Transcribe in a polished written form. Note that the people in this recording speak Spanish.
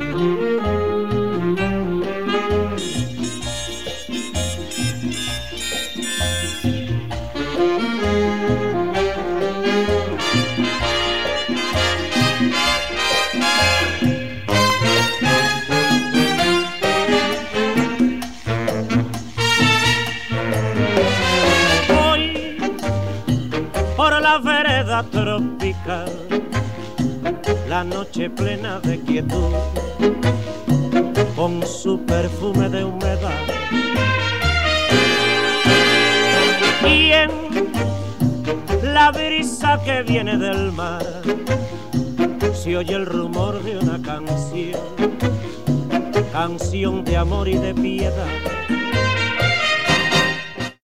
Tropical, la noche plena de quietud, con su perfume de humedad, y en la brisa que viene del mar se oye el rumor de una canción, canción de amor y de piedad.